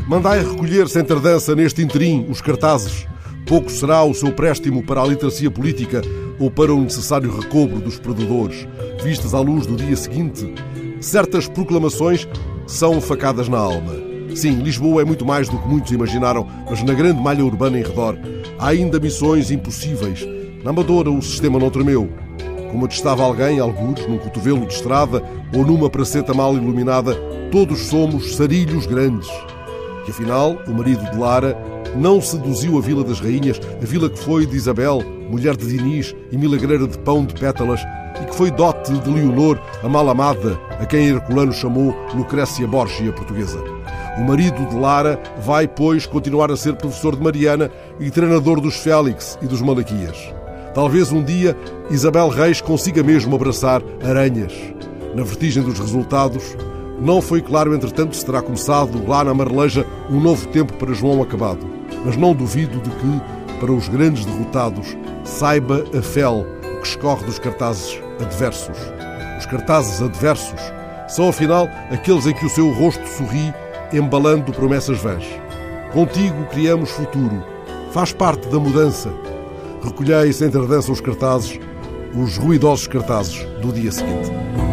Mandai recolher sem tardança neste interim os cartazes. Pouco será o seu préstimo para a literacia política ou para o necessário recobro dos perdedores. Vistas à luz do dia seguinte, certas proclamações são facadas na alma. Sim, Lisboa é muito mais do que muitos imaginaram, mas na grande malha urbana em redor há ainda missões impossíveis. Na Amadora o sistema não tremeu. Como atestava alguém, algures, num cotovelo de estrada ou numa praceta mal iluminada, todos somos sarilhos grandes. E afinal, o marido de Lara não seduziu a Vila das Rainhas, a vila que foi de Isabel, mulher de Dinis e milagreira de pão de pétalas, e que foi dote de Leonor, a mal-amada, a quem Herculano chamou Lucrécia Borgia portuguesa. O marido de Lara vai, pois, continuar a ser professor de Mariana e treinador dos Félix e dos Malaquias. Talvez um dia Isabel Reis consiga mesmo abraçar aranhas. Na vertigem dos resultados, não foi claro, entretanto, se terá começado lá na Marleja um novo tempo para João Acabado. Mas não duvido de que, para os grandes derrotados, saiba a fel que escorre dos cartazes adversos. Os cartazes adversos são, afinal, aqueles em que o seu rosto sorri, embalando promessas vãs. Contigo criamos futuro. Faz parte da mudança. Recolhei sem tardança os cartazes, os ruidosos cartazes do dia seguinte.